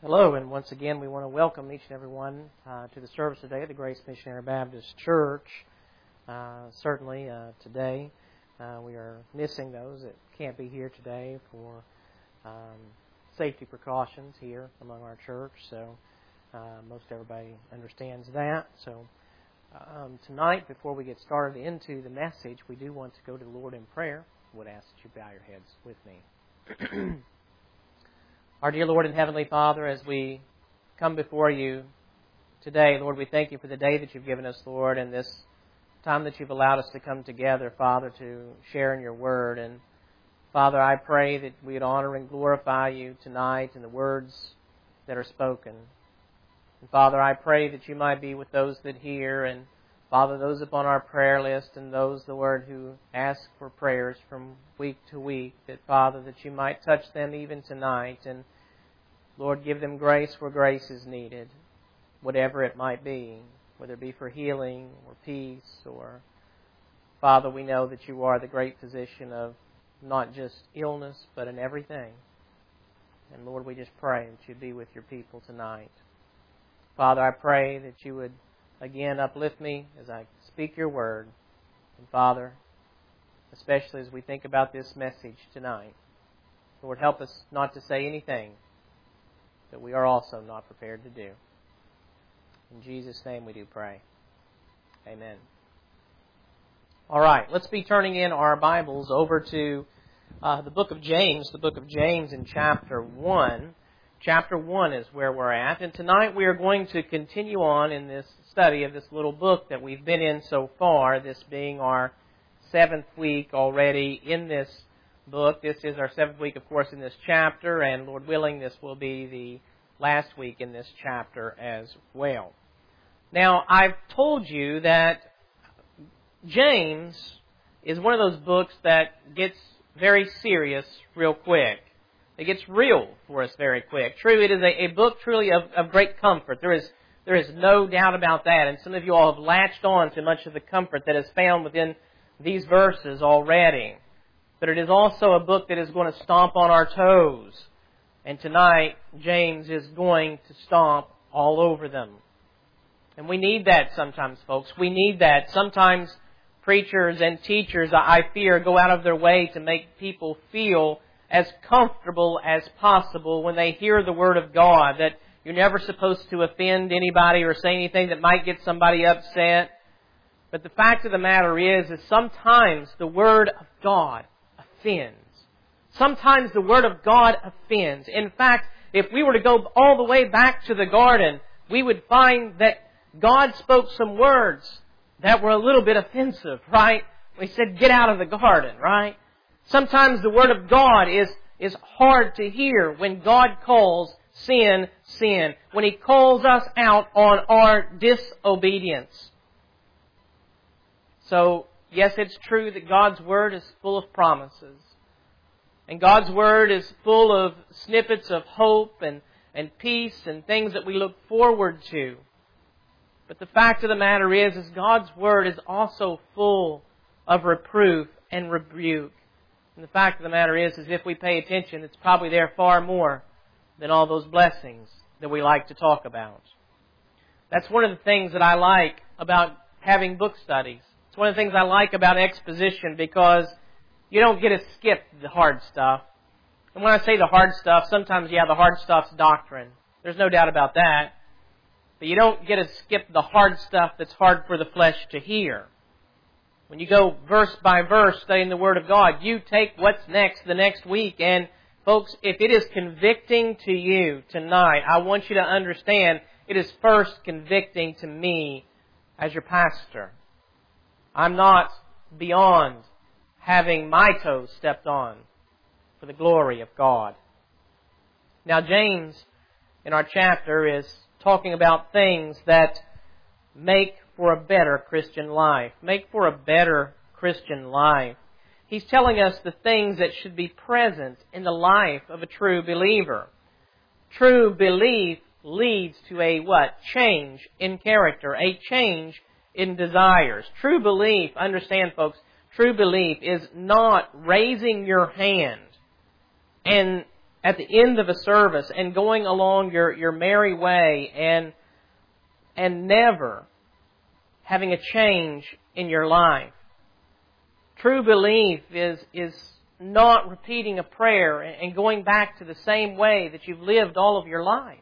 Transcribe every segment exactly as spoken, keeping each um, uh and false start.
Hello, and once again we want to welcome each and every one uh, to the service today at the Grace Missionary Baptist Church. Uh, certainly uh, today uh, we are missing those that can't be here today for um, safety precautions here among our church, so uh, most everybody understands that. So um, tonight, before we get started into the message, we do want to go to the Lord in prayer. I would ask that you bow your heads with me. Our dear Lord and Heavenly Father, as we come before you today, Lord, we thank you for the day that you've given us, Lord, and this time that you've allowed us to come together, Father, to share in your word. And Father, I pray that we would honor and glorify you tonight in the words that are spoken. And Father, I pray that you might be with those that hear, and Father, those upon our prayer list and those, Lord, who ask for prayers from week to week, that Father, that you might touch them even tonight, and Lord, give them grace where grace is needed, whatever it might be, whether it be for healing or peace or, Father, we know that you are the great physician of not just illness, but in everything. And Lord, we just pray that you'd be with your people tonight. Father, I pray that you would again uplift me as I speak your word. And Father, especially as we think about this message tonight, Lord, help us not to say anything that we are also not prepared to do. In Jesus' name we do pray. Amen. All right, let's be turning in our Bibles over to uh, the book of James, the book of James in chapter one. Chapter one is where we're at, and tonight we are going to continue on in this study of this little book that we've been in so far, this being our seventh week already in this book. This is our seventh week, of course, in this chapter, and Lord willing, this will be the last week in this chapter as well. Now, I've told you that James is one of those books that gets very serious real quick. It gets real for us very quick. True, it is a, a book truly of, of great comfort. There is there is no doubt about that. And some of you all have latched on to much of the comfort that is found within these verses already. But it is also a book that is going to stomp on our toes. And tonight, James is going to stomp all over them. And we need that sometimes, folks. We need that. Sometimes preachers and teachers, I fear, go out of their way to make people feel as comfortable as possible when they hear the Word of God, that you're never supposed to offend anybody or say anything that might get somebody upset. But the fact of the matter is, is sometimes the Word of God offends. Sometimes the Word of God offends. In fact, if we were to go all the way back to the garden, we would find that God spoke some words that were a little bit offensive, right? We said, get out of the garden, right? Sometimes the Word of God is, is hard to hear when God calls sin, sin. When He calls us out on our disobedience. So, yes, it's true that God's Word is full of promises. And God's Word is full of snippets of hope and, and peace and things that we look forward to. But the fact of the matter is, is God's Word is also full of reproof and rebuke. And the fact of the matter is, is if we pay attention, it's probably there far more than all those blessings that we like to talk about. That's one of the things that I like about having book studies. It's one of the things I like about exposition, because you don't get to skip the hard stuff. And when I say the hard stuff, sometimes, yeah, the hard stuff's doctrine. There's no doubt about that. But you don't get to skip the hard stuff that's hard for the flesh to hear. When you go verse by verse studying the Word of God, you take what's next the next week. And folks, if it is convicting to you tonight, I want you to understand it is first convicting to me as your pastor. I'm not beyond having my toes stepped on for the glory of God. Now, James, in our chapter, is talking about things that make for a better Christian life. Make for a better Christian life. He's telling us the things that should be present in the life of a true believer. True belief leads to a what? Change in character. A change in desires. True belief, understand folks, true belief is not raising your hand and at the end of a service and going along your, your merry way and, and never having a change in your life. True belief is, is not repeating a prayer and going back to the same way that you've lived all of your life.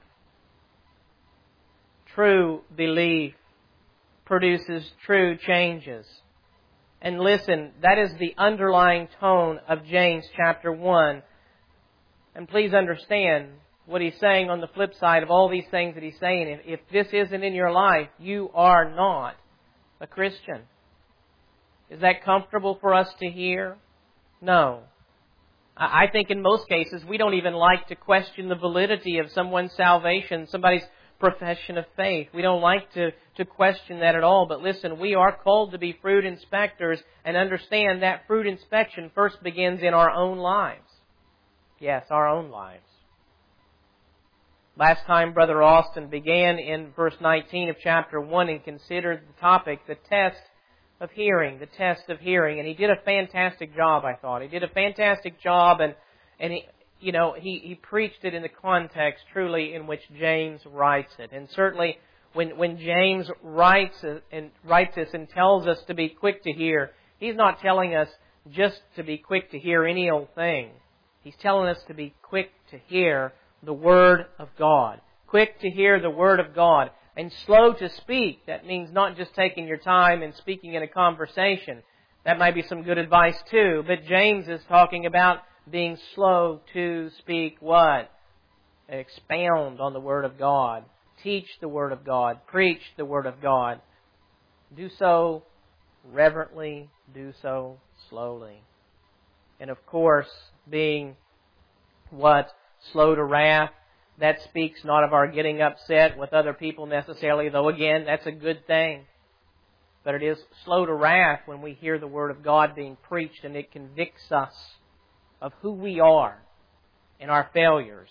True belief produces true changes. And listen, that is the underlying tone of James chapter one. And please understand what he's saying on the flip side of all these things that he's saying. If, if this isn't in your life, you are not a Christian. Is that comfortable for us to hear? No. I think in most cases we don't even like to question the validity of someone's salvation, somebody's profession of faith. We don't like to, to question that at all. But listen, we are called to be fruit inspectors and understand that fruit inspection first begins in our own lives. Yes, our own lives. Last time Brother Austin began in verse nineteen of chapter one and considered the topic, the test of hearing, the test of hearing. And he did a fantastic job, I thought. He did a fantastic job and, and he, you know, he, he preached it in the context truly in which James writes it. And certainly when, when James writes it and writes this and tells us to be quick to hear, he's not telling us just to be quick to hear any old thing. He's telling us to be quick to hear the Word of God. Quick to hear the Word of God. And slow to speak. That means not just taking your time and speaking in a conversation. That might be some good advice too. But James is talking about being slow to speak what? Expound on the Word of God. Teach the Word of God. Preach the Word of God. Do so reverently. Do so slowly. And of course, being what? Slow to wrath. That speaks not of our getting upset with other people necessarily, though again, that's a good thing. But it is slow to wrath when we hear the Word of God being preached and it convicts us of who we are and our failures.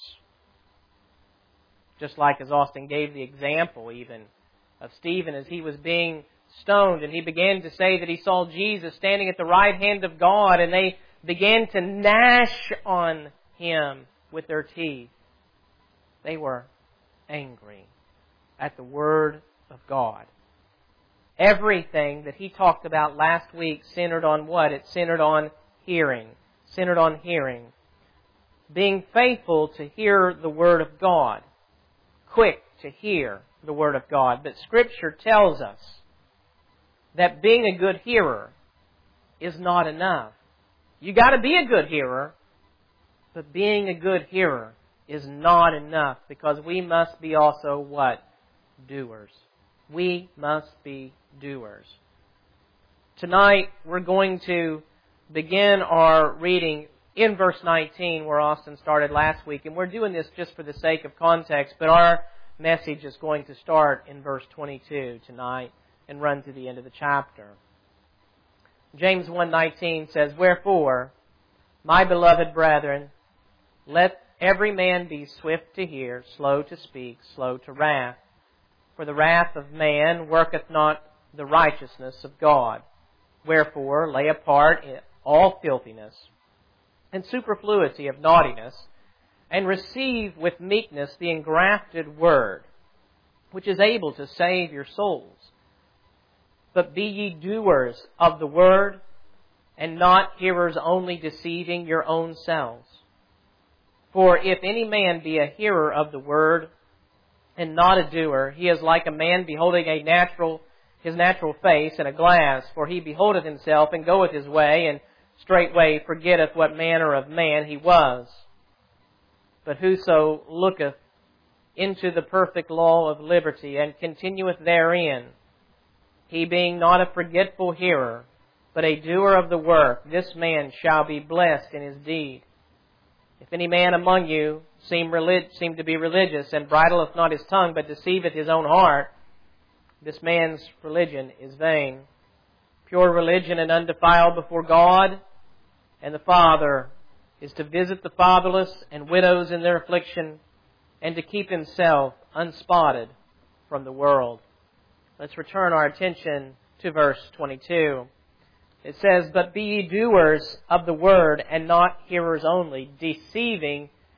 Just like as Austin gave the example even of Stephen as he was being stoned and he began to say that he saw Jesus standing at the right hand of God and they began to gnash on him with their teeth. They were angry at the Word of God. Everything that he talked about last week centered on what? It centered on hearing. Centered on hearing. Being faithful to hear the Word of God. Quick to hear the Word of God. But Scripture tells us that being a good hearer is not enough. You got to be a good hearer, but being a good hearer is not enough because we must be also what? Doers. We must be doers. Tonight we're going to begin our reading in verse nineteen where Austin started last week. And we're doing this just for the sake of context, but our message is going to start in verse twenty-two tonight and run to the end of the chapter. James one nineteen says, "Wherefore, my beloved brethren, let every man be swift to hear, slow to speak, slow to wrath. For the wrath of man worketh not the righteousness of God. Wherefore, lay apart all filthiness and superfluity of naughtiness, and receive with meekness the engrafted word, which is able to save your souls. But be ye doers of the word, and not hearers only, deceiving your own selves. For if any man be a hearer of the word, and not a doer, he is like a man beholding a natural, his natural face in a glass. For he beholdeth himself, and goeth his way, and straightway forgetteth what manner of man he was. But whoso looketh into the perfect law of liberty, and continueth therein, he being not a forgetful hearer, but a doer of the work, this man shall be blessed in his deed. If any man among you seem, relig- seem to be religious, and bridleth not his tongue, but deceiveth his own heart, this man's religion is vain. Pure religion and undefiled before God and the Father is to visit the fatherless and widows in their affliction, and to keep himself unspotted from the world." Let's return our attention to verse twenty-two. It says, "But be ye doers of the word, and not hearers only, deceiving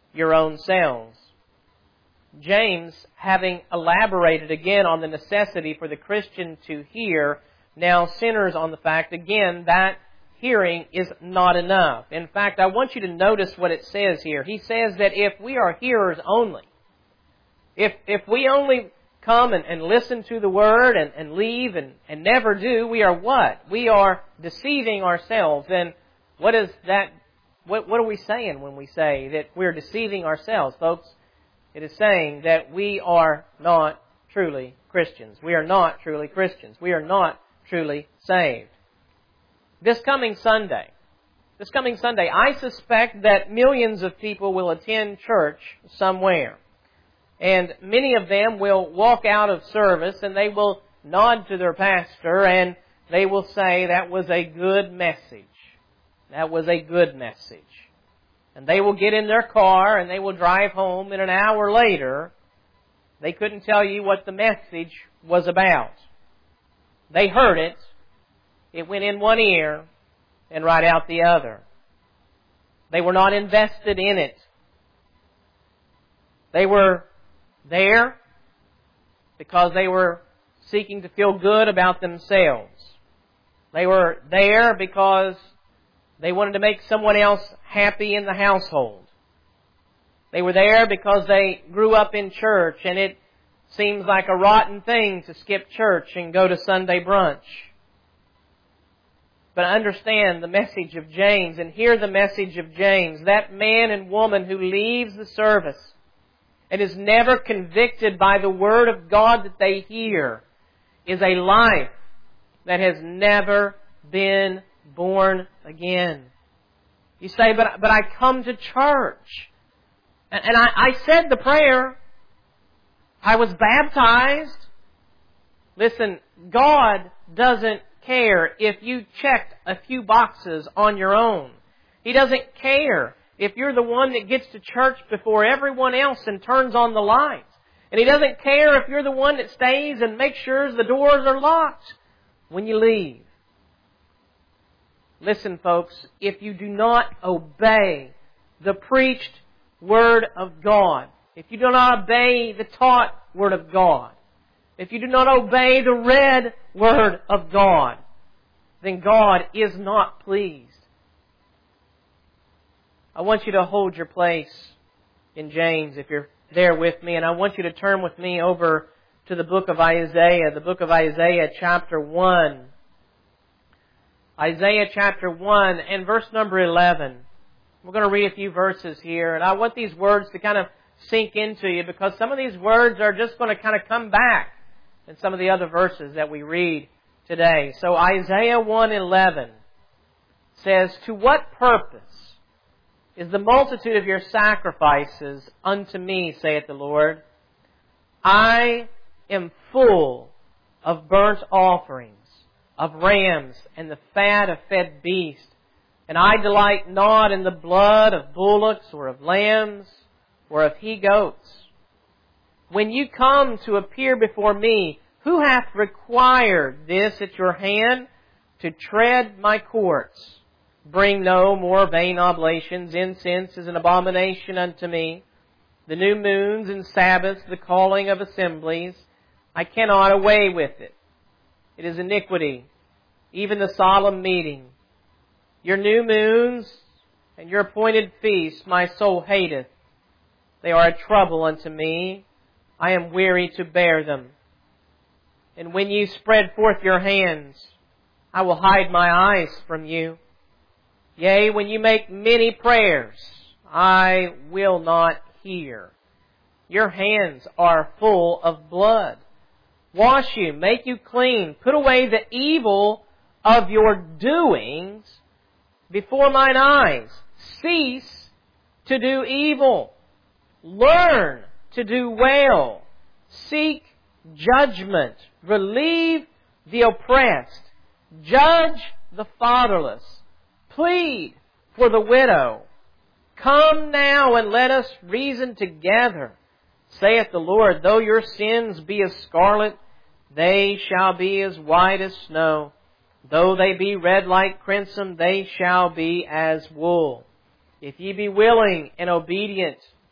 your own selves. James, having elaborated again on the necessity for the Christian to hear, now centers on the fact, again, that hearing is not enough. In fact, I want you to notice what it says here. He says that if we are hearers only, if if we only come and, and listen to the Word and, and leave and, and never do, we are what? We are deceiving ourselves. And what is that? What, what are we saying when we say that we're deceiving ourselves, folks? It is saying that we are not truly Christians. We are not truly Christians. We are not truly saved. This coming Sunday, this coming Sunday, I suspect that millions of people will attend church somewhere. And many of them will walk out of service and they will nod to their pastor and they will say, that was a good message. That was a good message. And they will get in their car and they will drive home, and an hour later, they couldn't tell you what the message was about. They heard it. It went in one ear and right out the other. They were not invested in it. They were there because they were seeking to feel good about themselves. They were there because they wanted to make someone else happy in the household. They were there because they grew up in church and it seems like a rotten thing to skip church and go to Sunday brunch. But understand the message of James and hear the message of James. That man and woman who leaves the service and is never convicted by the Word of God that they hear is a life that has never been born again. You say, but, but I come to church. And, and I, I said the prayer. I was baptized. Listen, God doesn't care if you checked a few boxes on your own. He doesn't care if you're the one that gets to church before everyone else and turns on the lights. And He doesn't care if you're the one that stays and makes sure the doors are locked when you leave. Listen, folks, if you do not obey the preached Word of God, if you do not obey the taught Word of God, if you do not obey the read Word of God, then God is not pleased. I want you to hold your place in James if you're there with me, and I want you to turn with me over to the book of Isaiah, the book of Isaiah chapter one. Isaiah chapter one and verse number eleven. We're going to read a few verses here, and I want these words to kind of sink into you because some of these words are just going to kind of come back in some of the other verses that we read today. So Isaiah one eleven says, "To what purpose is the multitude of your sacrifices unto me, saith the Lord? I am full of burnt offerings, of rams, and the fat of fed beasts. And I delight not in the blood of bullocks, or of lambs, or of he-goats. When you come to appear before me, who hath required this at your hand, to tread my courts? Bring no more vain oblations. Incense is an abomination unto me. The new moons and Sabbaths, the calling of assemblies, I cannot away with it. It is iniquity, even the solemn meeting. Your new moons and your appointed feasts my soul hateth. They are a trouble unto me. I am weary to bear them. And when you spread forth your hands, I will hide my eyes from you. Yea, when you make many prayers, I will not hear. Your hands are full of blood. Wash you, make you clean. Put away the evil of your doings before mine eyes. Cease to do evil. Learn to do well. Seek judgment. Relieve the oppressed. Judge the fatherless. Plead for the widow. Come now and let us reason together, saith the Lord. Though your sins be as scarlet, they shall be as white as snow. Though they be red like crimson, they shall be as wool. If ye be willing and obedient,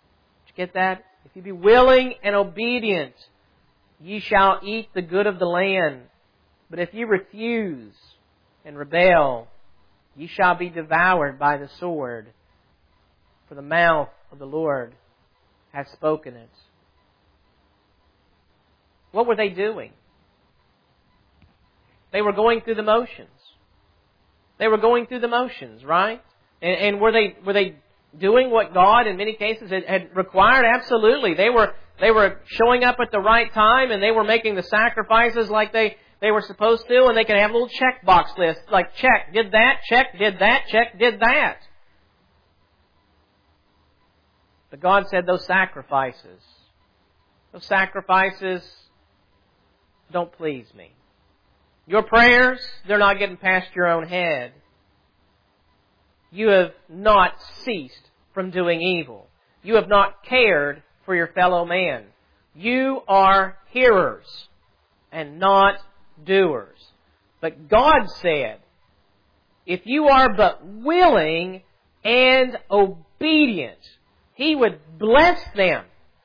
Get that? If you be willing and obedient, ye shall eat the good of the land. But if ye refuse and rebel, ye shall be devoured by the sword. For the mouth of the Lord hath spoken it. What were they doing? They were going through the motions. They were going through the motions, right? And, and were they were they doing what God, in many cases, had, had required? Absolutely. They were they were showing up at the right time, and they were making the sacrifices like they, they were supposed to, and they could have a little checkbox list, like check, did that, check, did that, check, did that. But God said those sacrifices, those sacrifices don't please me. Your prayers, they're not getting past your own head. You have not ceased from doing evil. You have not cared for your fellow man. You are hearers and not doers. But God said, if you are but willing and obedient, He would bless them.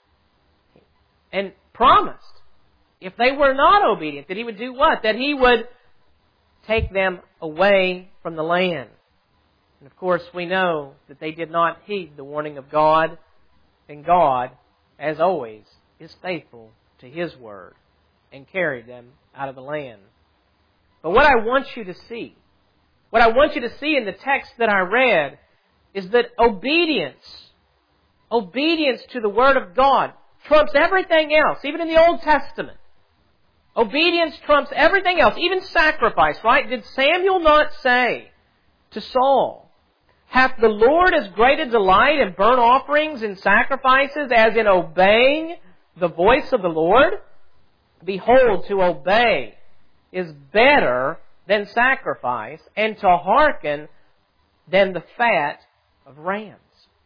And promised, if they were not obedient, that He would do what? That He would take them away from the land. And of course, we know that they did not heed the warning of God. And God, as always, is faithful to His word and carried them out of the land. But what I want you to see, what I want you to see in the text that I read, is that obedience, obedience to the Word of God trumps everything else, even in the Old Testament. Obedience trumps everything else, even sacrifice, right? Did Samuel not say to Saul, hath the Lord as great a delight in burnt offerings and sacrifices as in obeying the voice of the Lord? Behold, to obey is better than sacrifice, and to hearken than the fat of rams.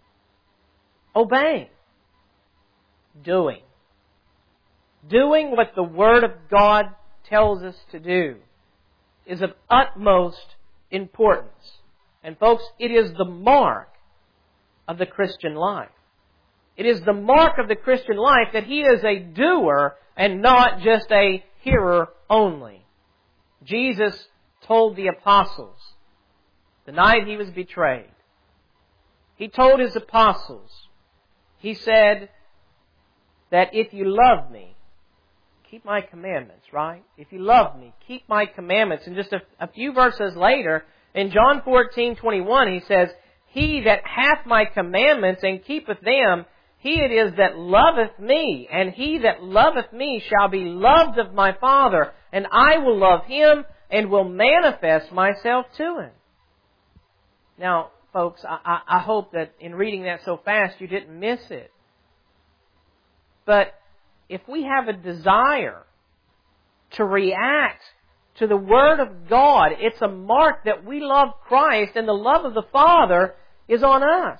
Obeying. Doing. Doing what the Word of God tells us to do is of utmost importance. And folks, it is the mark of the Christian life. It is the mark of the Christian life that he is a doer and not just a hearer only. Jesus told the apostles the night He was betrayed. He told His apostles, He said that if you love me, keep my commandments, right? If you love me, keep my commandments. And just a, a few verses later, in John fourteen twenty-one, He says, He that hath my commandments and keepeth them, he it is that loveth me, and he that loveth me shall be loved of my Father, and I will love him and will manifest myself to him. Now, folks, I, I hope that in reading that so fast you didn't miss it. But if we have a desire to react to the Word of God, it's a mark that we love Christ and the love of the Father is on us.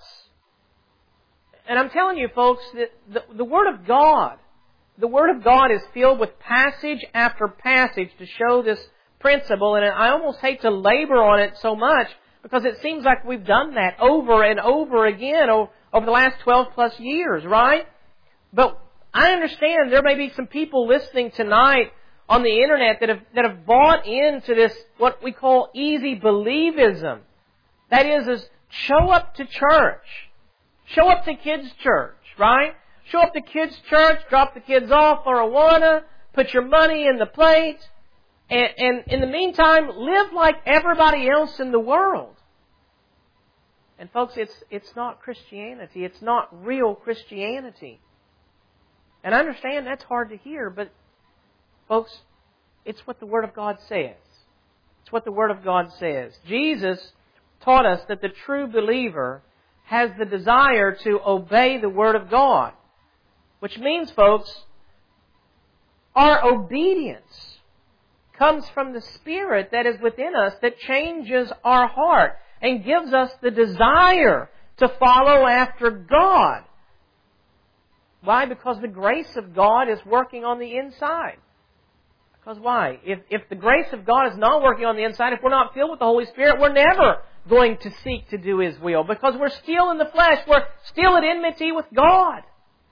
And I'm telling you, folks, that the, the Word of God, the Word of God is filled with passage after passage to show this principle, and I almost hate to labor on it so much because it seems like we've done that over and over again over, over the last twelve plus years, right? But I understand there may be some people listening tonight on the internet that have, that have bought into this, what we call easy believism. That is, is show up to church. Show up to kids' church, right? Show up to kids' church, drop the kids off for Awana, put your money in the plate, and, and in the meantime, live like everybody else in the world. And folks, it's, it's not Christianity. It's not real Christianity. And I understand that's hard to hear, but folks, it's what the Word of God says. It's what the Word of God says. Jesus taught us that the true believer has the desire to obey the Word of God. Which means, folks, our obedience comes from the Spirit that is within us that changes our heart and gives us the desire to follow after God. Why? Because the grace of God is working on the inside. Because why? If, if the grace of God is not working on the inside, if we're not filled with the Holy Spirit, we're never going to seek to do His will. Because we're still in the flesh. We're still at enmity with God.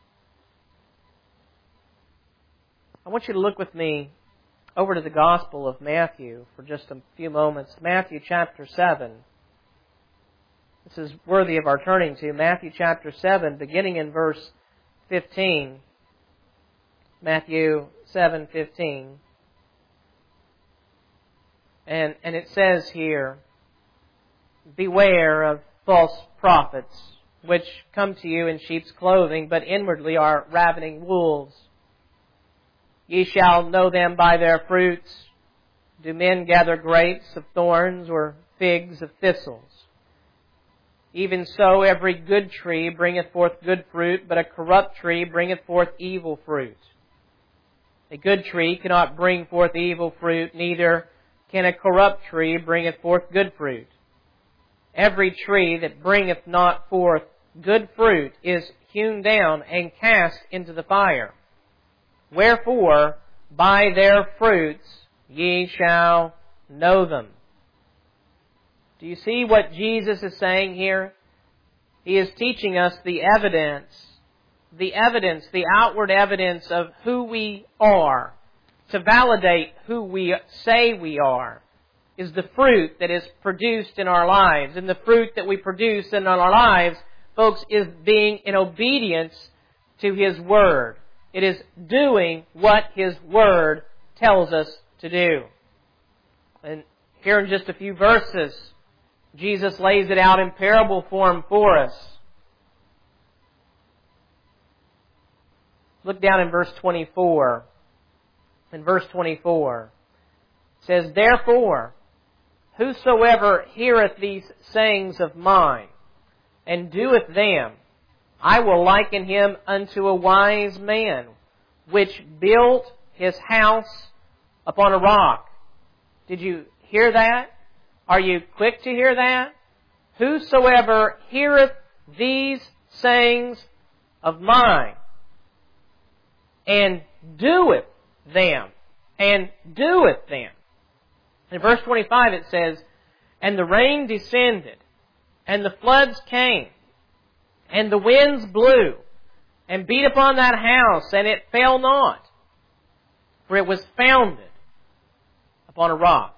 I want you to look with me over to the Gospel of Matthew for just a few moments. Matthew chapter seven. This is worthy of our turning to. Matthew chapter seven, beginning in verse fifteen. Matthew seven fifteen. And, and it says here, beware of false prophets, which come to you in sheep's clothing, but inwardly are ravening wolves. Ye shall know them by their fruits. Do men gather grapes of thorns or figs of thistles? Even so, every good tree bringeth forth good fruit, but a corrupt tree bringeth forth evil fruit. A good tree cannot bring forth evil fruit, neither can a corrupt tree bringeth forth good fruit. Every tree that bringeth not forth good fruit is hewn down and cast into the fire. Wherefore, by their fruits ye shall know them. Do you see what Jesus is saying here? He is teaching us the evidence, the evidence, the outward evidence of who we are, to validate who we say we are, is the fruit that is produced in our lives. And the fruit that we produce in our lives, folks, is being in obedience to His Word. It is doing what His Word tells us to do. And here in just a few verses, Jesus lays it out in parable form for us. Look down in verse twenty-four. In verse twenty-four, it says, Therefore, whosoever heareth these sayings of mine, and doeth them, I will liken him unto a wise man, which built his house upon a rock. Did you hear that? Are you quick to hear that? Whosoever heareth these sayings of mine, and doeth them, and doeth them. In verse twenty-five it says, And the rain descended, and the floods came, and the winds blew, and beat upon that house, and it fell not, for it was founded upon a rock.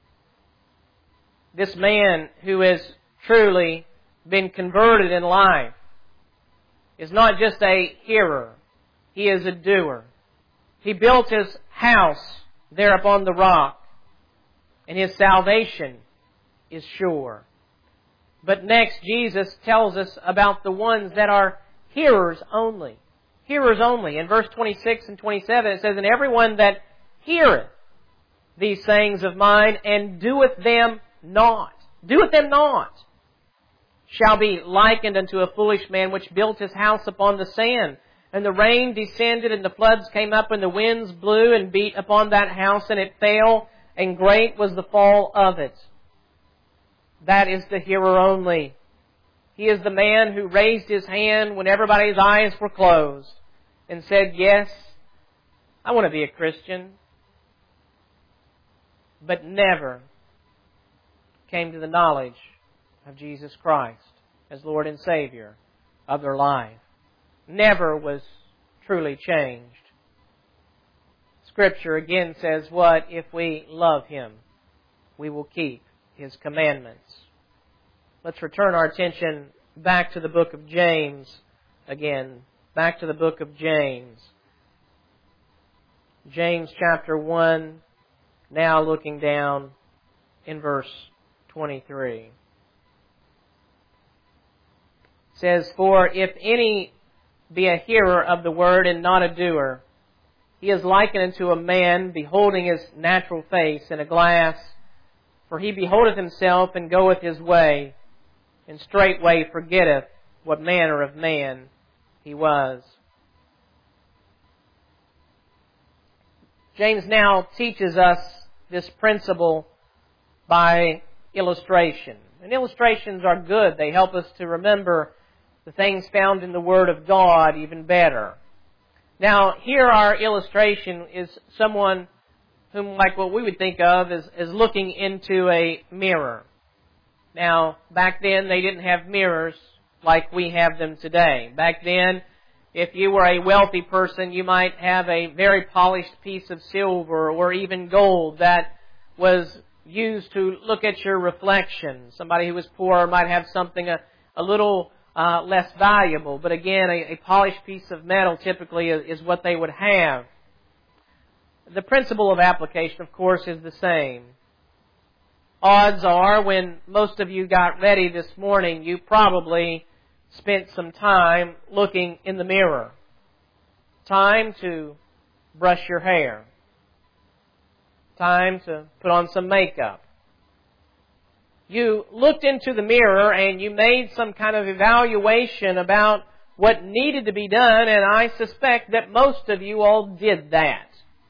This man who has truly been converted in life is not just a hearer, he is a doer. He built his house there upon the rock, and his salvation is sure. But next, Jesus tells us about the ones that are hearers only. Hearers only. In verse twenty-six and twenty-seven, it says, And everyone that heareth these sayings of mine, and doeth them not, doeth them not, shall be likened unto a foolish man which built his house upon the sand. And the rain descended, and the floods came up, and the winds blew and beat upon that house, and it fell, and great was the fall of it. That is the hearer only. He is the man who raised his hand when everybody's eyes were closed and said, Yes, I want to be a Christian. But never came to the knowledge of Jesus Christ as Lord and Savior of their life. Never was truly changed. Scripture again says what? If we love Him, we will keep His commandments. Let's return our attention back to the book of James again. Back to the book of James. James chapter one, now looking down in verse twenty-three. It says, For if any be a hearer of the word and not a doer, he is likened unto a man beholding his natural face in a glass. For he beholdeth himself and goeth his way, and straightway forgetteth what manner of man he was. James now teaches us this principle by illustration. And illustrations are good. They help us to remember the things found in the Word of God even better. Now, here our illustration is someone whom, like what we would think of as, as looking into a mirror. Now, back then they didn't have mirrors like we have them today. Back then, If you were a wealthy person, you might have a very polished piece of silver or even gold that was used to look at your reflection. Somebody who was poor might have something a, a little uh, less valuable. But again, a, a polished piece of metal typically is, is what they would have. The principle of application, of course, is the same. Odds are, when most of you got ready this morning, you probably spent some time looking in the mirror. Time to brush your hair. Time to put on some makeup. You looked into the mirror and you made some kind of evaluation about what needed to be done, and I suspect that most of you all did that.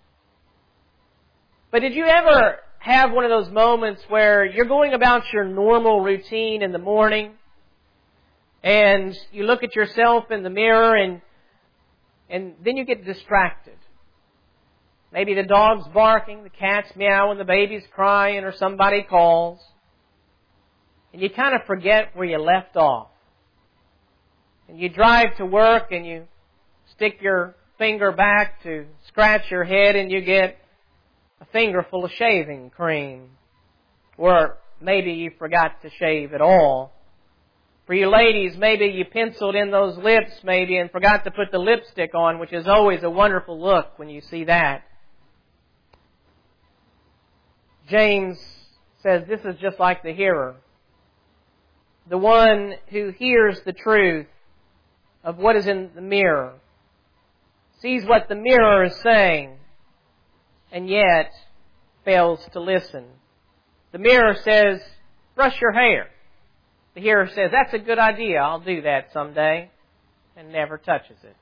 But did you ever have one of those moments where you're going about your normal routine in the morning and you look at yourself in the mirror and and then you get distracted? Maybe the dog's barking, the cat's meowing, the baby's crying, or somebody calls. And you kind of forget where you left off. And you drive to work and you stick your finger back to scratch your head and you get a finger full of shaving cream. Or maybe you forgot to shave at all. For you ladies, maybe you penciled in those lips maybe and forgot to put the lipstick on, which is always a wonderful look when you see that. James says this is just like the hearer. The one who hears the truth of what is in the mirror, sees what the mirror is saying, and yet fails to listen. The mirror says, brush your hair. The hearer says, that's a good idea, I'll do that someday, and never touches it.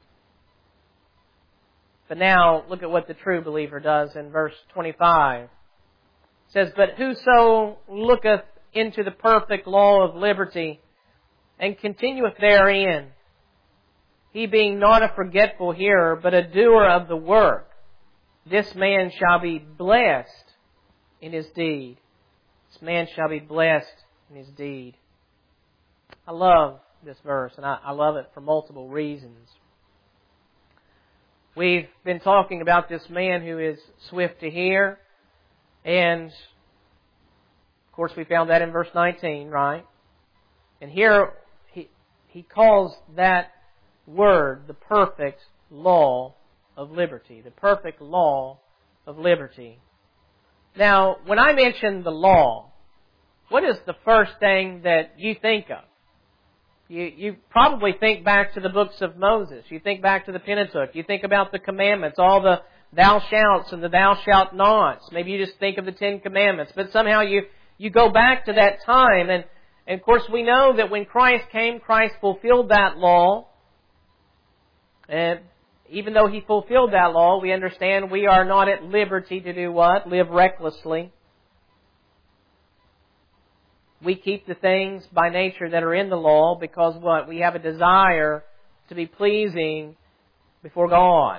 But now, look at what the true believer does in verse twenty-five. It says, but whoso looketh into the perfect law of liberty, and continueth therein, he being not a forgetful hearer, but a doer of the work, this man shall be blessed in his deed. This man shall be blessed in his deed. I love this verse, and I, I love it for multiple reasons. We've been talking about this man who is swift to hear, and of course we found that in verse nineteen, right? And here he, he calls that word the perfect law of liberty. The perfect law of liberty. Now, when I mention the law, what is the first thing that you think of? You, you probably think back to the books of Moses. You think back to the Pentateuch. You think about the commandments, all the thou shalts and the thou shalt nots. Maybe you just think of the Ten Commandments. But somehow you, you go back to that time. And, and of course we know that when Christ came, Christ fulfilled that law. And even though He fulfilled that law, we understand we are not at liberty to do what? Live recklessly. We keep the things by nature that are in the law because what? We have a desire to be pleasing before God.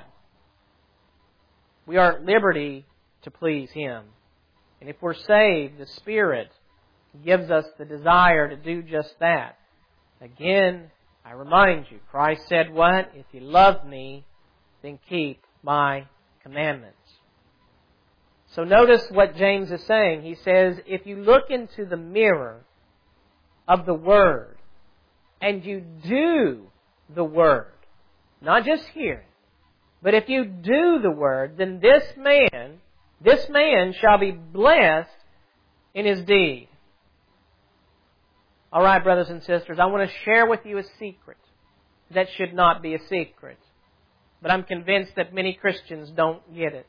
We are at liberty to please Him. And if we're saved, the Spirit gives us the desire to do just that. Again, I remind you, Christ said what? If you love me, then keep my commandments. So notice what James is saying. He says, if you look into the mirror of the Word, and you do the Word, not just hear it, but if you do the Word, then this man, this man shall be blessed in his deed. All right, brothers and sisters, I want to share with you a secret that should not be a secret. But I'm convinced that many Christians don't get it.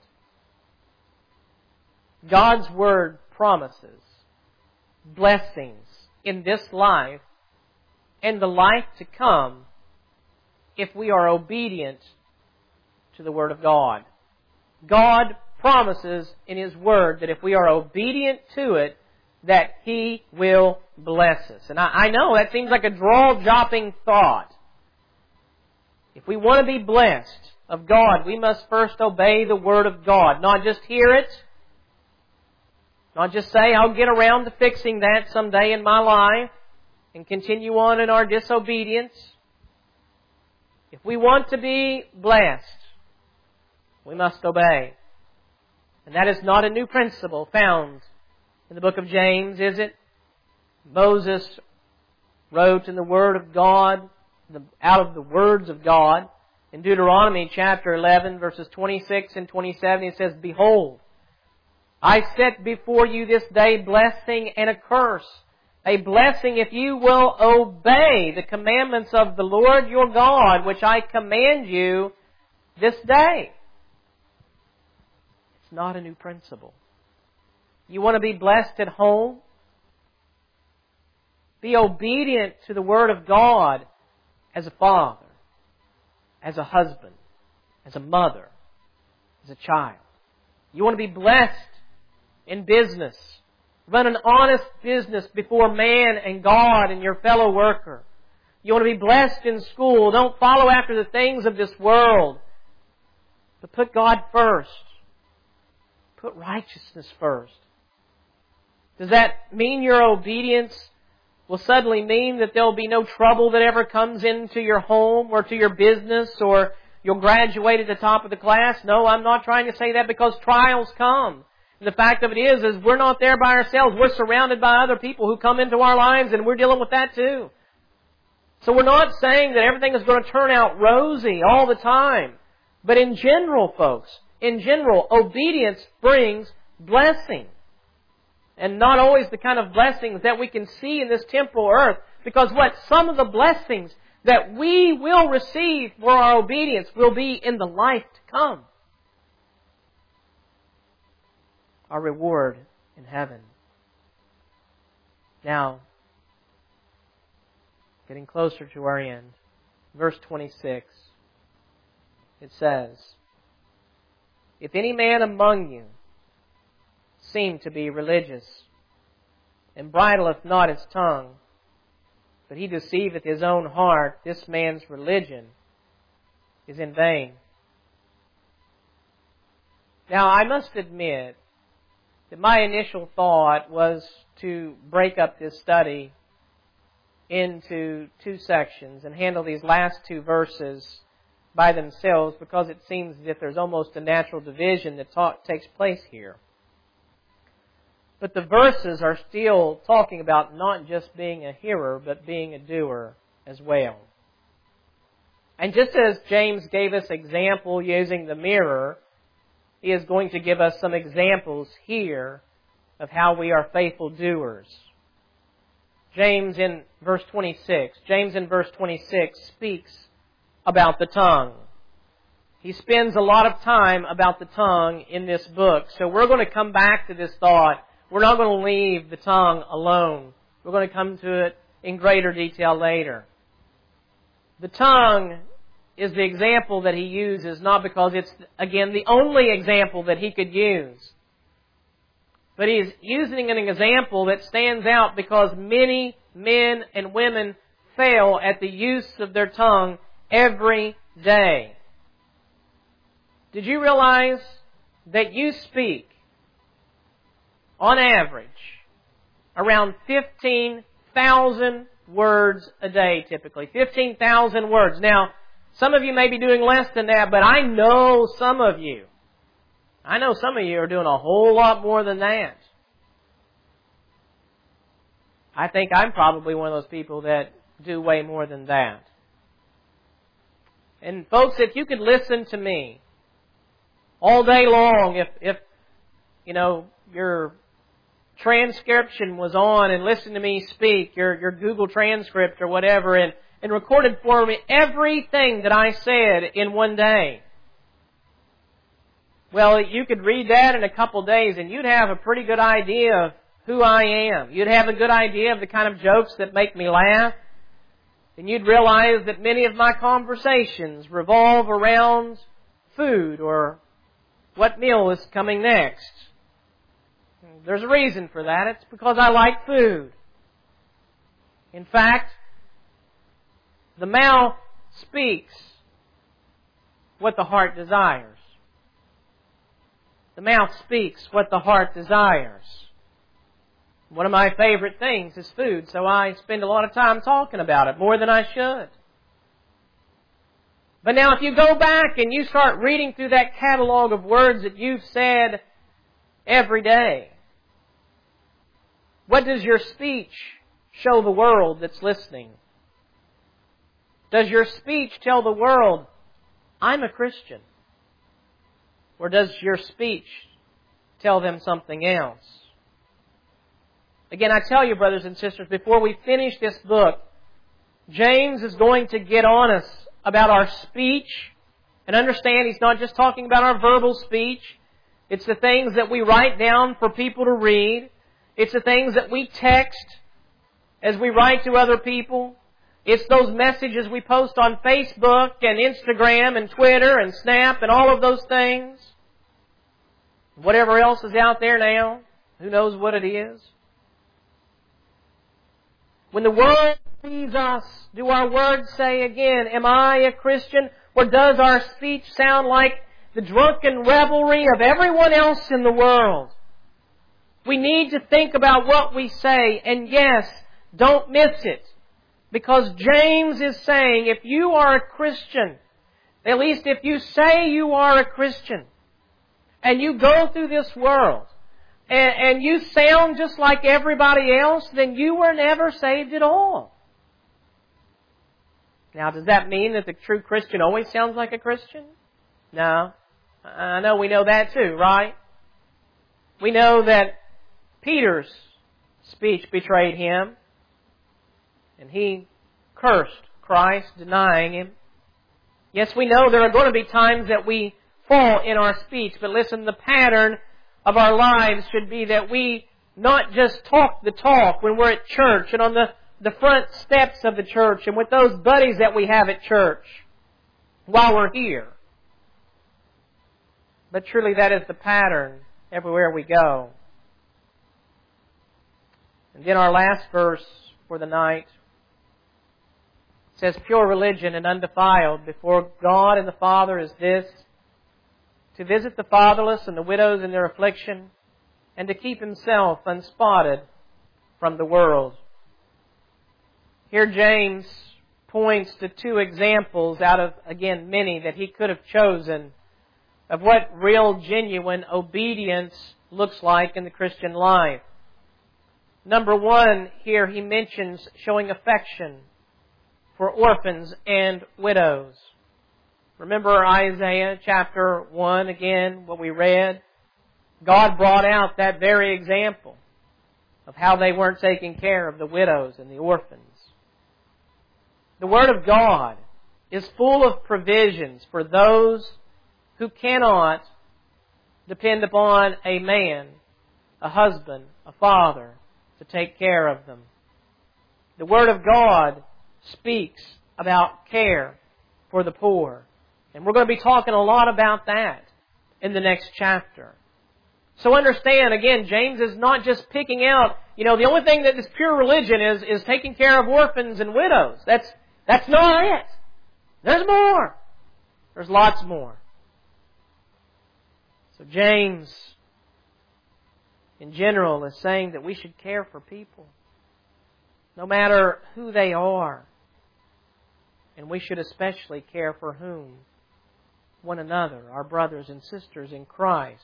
God's Word promises blessings in this life and the life to come if we are obedient to the Word of God. God promises in His Word that if we are obedient to it, that He will bless us. And I, I know that seems like a jaw-dropping thought. If we want to be blessed of God, we must first obey the Word of God. Not just hear it. Not just say, I'll get around to fixing that someday in my life and continue on in our disobedience. If we want to be blessed, we must obey. And that is not a new principle found in the book of James, is it? Moses wrote in the Word of God, out of the words of God. In Deuteronomy chapter eleven, verses twenty-six and twenty-seven, it says, Behold, I set before you this day blessing and a curse. A blessing if you will obey the commandments of the Lord your God, which I command you this day. It's not a new principle. You want to be blessed at home? Be obedient to the Word of God as a father, as a husband, as a mother, as a child. You want to be blessed in business. Run an honest business before man and God and your fellow worker. You want to be blessed in school. Don't follow after the things of this world, but put God first. Put righteousness first. Does that mean your obedience will suddenly mean that there will be no trouble that ever comes into your home or to your business, or you'll graduate at the top of the class? No, I'm not trying to say that, because trials come. And the fact of it is, is we're not there by ourselves. We're surrounded by other people who come into our lives, and we're dealing with that too. So we're not saying that everything is going to turn out rosy all the time. But in general, folks, in general, obedience brings blessing. And not always the kind of blessings that we can see in this temporal earth. Because what some of the blessings that we will receive for our obedience will be in the life to come. Our reward in heaven. Now, getting closer to our end, verse twenty-six, it says, If any man among you seem to be religious, and bridleth not his tongue, but he deceiveth his own heart, this man's religion is in vain. Now, I must admit that my initial thought was to break up this study into two sections and handle these last two verses by themselves, because it seems as if there's almost a natural division that talk, takes place here. But the verses are still talking about not just being a hearer, but being a doer as well. And just as James gave us example using the mirror, he is going to give us some examples here of how we are faithful doers. James in verse twenty-six, James in verse twenty-six speaks about the tongue. He spends a lot of time about the tongue in this book. So we're going to come back to this thought. We're not going to leave the tongue alone. We're going to come to it in greater detail later. The tongue is the example that he uses, not because it's, again, the only example that he could use. But he's using an example that stands out because many men and women fail at the use of their tongue every day. Did you realize that you speak, on average, around fifteen thousand words a day typically? fifteen thousand words. Now, some of you may be doing less than that, but I know some of you. I know some of you are doing a whole lot more than that. I think I'm probably one of those people that do way more than that. And folks, if you could listen to me all day long, if, if you know, your transcription was on and listened to me speak, your, your Google transcript or whatever, and, and recorded for me everything that I said in one day. Well, you could read that in a couple days and you'd have a pretty good idea of who I am. You'd have a good idea of the kind of jokes that make me laugh. And you'd realize that many of my conversations revolve around food or what meal is coming next. There's a reason for that. It's because I like food. In fact, the mouth speaks what the heart desires. The mouth speaks what the heart desires. One of my favorite things is food, so I spend a lot of time talking about it, more than I should. But now if you go back and you start reading through that catalog of words that you've said every day, what does your speech show the world that's listening? Does your speech tell the world, I'm a Christian? Or does your speech tell them something else? Again, I tell you, brothers and sisters, before we finish this book, James is going to get on us about our speech. And understand, he's not just talking about our verbal speech. It's the things that we write down for people to read. It's the things that we text as we write to other people. It's those messages we post on Facebook and Instagram and Twitter and Snap and all of those things. Whatever else is out there now, who knows what it is. When the world sees us, do our words say again, am I a Christian? Or does our speech sound like the drunken revelry of everyone else in the world? We need to think about what we say, and yes, don't miss it. Because James is saying, if you are a Christian, at least if you say you are a Christian, and you go through this world, and, and you sound just like everybody else, then you were never saved at all. Now, does that mean that the true Christian always sounds like a Christian? No. I know we know that too, right? We know that Peter's speech betrayed him, and he cursed Christ, denying Him. Yes, we know there are going to be times that we fall in our speech, but listen, the pattern of our lives should be that we not just talk the talk when we're at church and on the, the front steps of the church and with those buddies that we have at church while we're here. But truly that is the pattern everywhere we go. And then our last verse for the night says, pure religion and undefiled before God and the Father is this, to visit the fatherless and the widows in their affliction, and to keep himself unspotted from the world. Here James points to two examples out of, again, many that he could have chosen of what real, genuine obedience looks like in the Christian life. Number one, here he mentions showing affection for orphans and widows. Remember Isaiah chapter one again, what we read? God brought out that very example of how they weren't taking care of the widows and the orphans. The Word of God is full of provisions for those who cannot depend upon a man, a husband, a father, to take care of them. The Word of God speaks about care for the poor. And we're going to be talking a lot about that in the next chapter. So understand, again, James is not just picking out, you know, the only thing that is pure religion is, is taking care of orphans and widows. That's, that's not it. There's more. There's lots more. So James, in general, is saying that we should care for people, no matter who they are. And we should especially care for whom? One another, our brothers and sisters in Christ.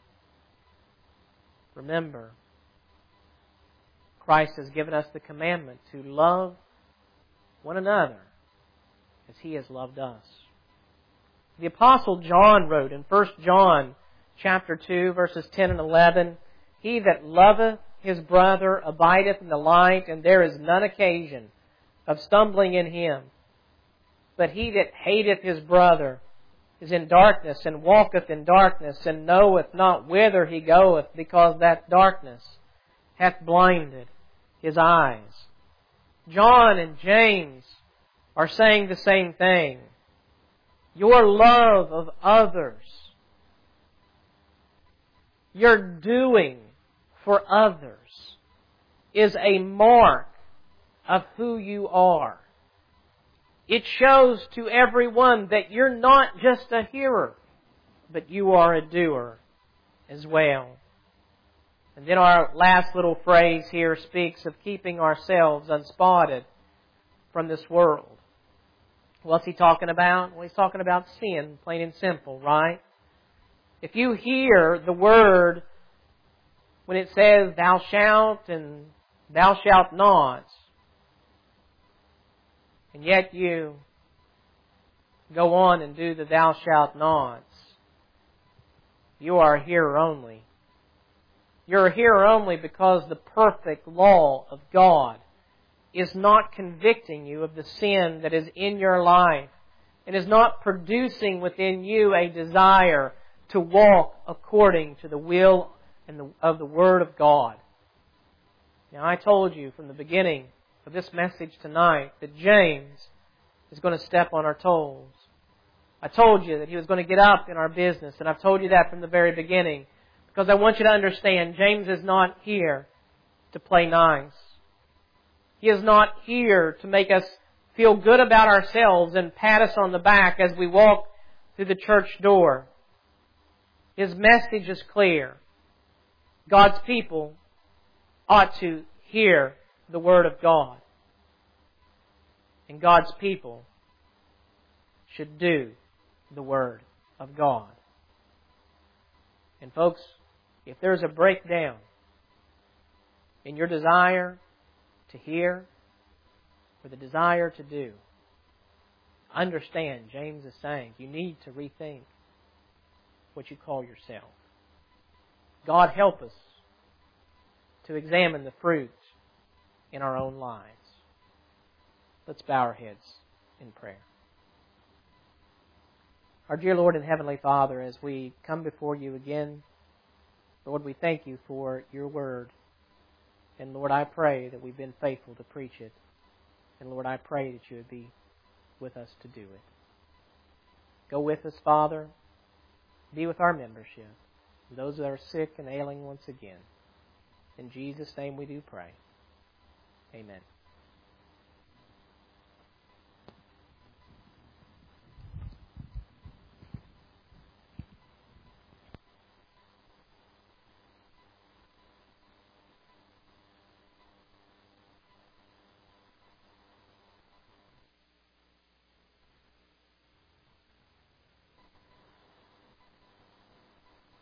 Remember, Christ has given us the commandment to love one another as He has loved us. The Apostle John wrote in First John chapter two, verses ten and eleven, He that loveth his brother abideth in the light, and there is none occasion of stumbling in him. But he that hateth his brother is in darkness, and walketh in darkness, and knoweth not whither he goeth, because that darkness hath blinded his eyes. John and James are saying the same thing. Your love of others, your doing for others, is a mark of who you are. It shows to everyone that you're not just a hearer, but you are a doer as well. And then our last little phrase here speaks of keeping ourselves unspotted from this world. What's he talking about? Well, he's talking about sin, plain and simple, right? If you hear the word when it says, thou shalt and thou shalt not, and yet you go on and do the thou shalt nots, you are a hearer only. You're a hearer only because the perfect law of God is not convicting you of the sin that is in your life. It is not producing within you a desire to walk according to the will and the, of the Word of God. Now, I told you from the beginning of this message tonight that James is going to step on our toes. I told you that he was going to get up in our business, and I've told you that from the very beginning because I want you to understand James is not here to play nice. He is not here to make us feel good about ourselves and pat us on the back as we walk through the church door. His message is clear. God's people ought to hear the Word of God. And God's people should do the Word of God. And folks, if there's a breakdown in your desire to hear or the desire to do, understand, James is saying, you need to rethink what you call yourself. God help us to examine the fruit in our own lives. Let's bow our heads in prayer. Our dear Lord and Heavenly Father, as we come before you again, Lord, we thank you for your word. And Lord, I pray that we've been faithful to preach it. And Lord, I pray that you would be with us to do it. Go with us, Father. Be with our membership. Those that are sick and ailing once again. In Jesus' name we do pray. Amen.